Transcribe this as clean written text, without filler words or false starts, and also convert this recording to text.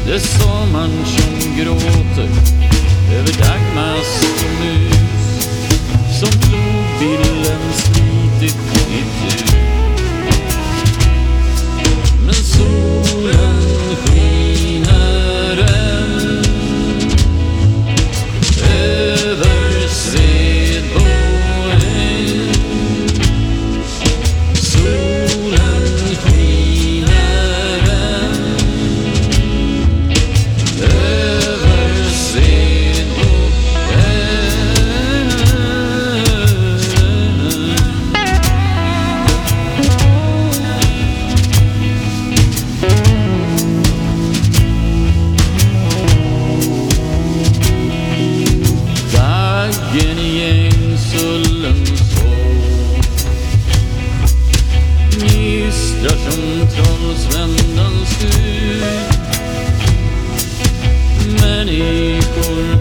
Det sa man som gråter över Dagmas och mus som plogbillen slitit itu. Men solen skiner än över Svedboen. Solen skiner än över Svedboen. Dagen i Ängsullens hår gnistrar som trollsvändans hud. Människor